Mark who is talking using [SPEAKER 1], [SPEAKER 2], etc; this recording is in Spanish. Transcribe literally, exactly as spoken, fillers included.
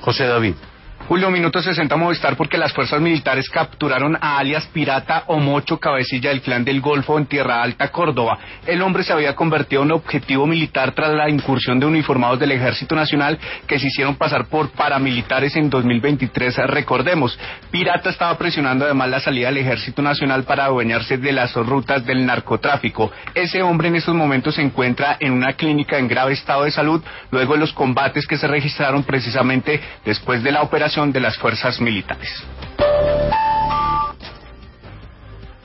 [SPEAKER 1] José David.
[SPEAKER 2] Julio, minuto sesenta Movistar, porque las fuerzas militares capturaron a alias Pirata o Mocho, cabecilla del Clan del Golfo en Tierra Alta, Córdoba. El hombre se había convertido en objetivo militar tras la incursión de uniformados del Ejército Nacional que se hicieron pasar por paramilitares en dos mil veintitrés, recordemos. Pirata estaba presionando además la salida del Ejército Nacional para adueñarse de las rutas del narcotráfico. Ese hombre en estos momentos se encuentra en una clínica en grave estado de salud, luego de los combates que se registraron precisamente después de la operación de las fuerzas militares.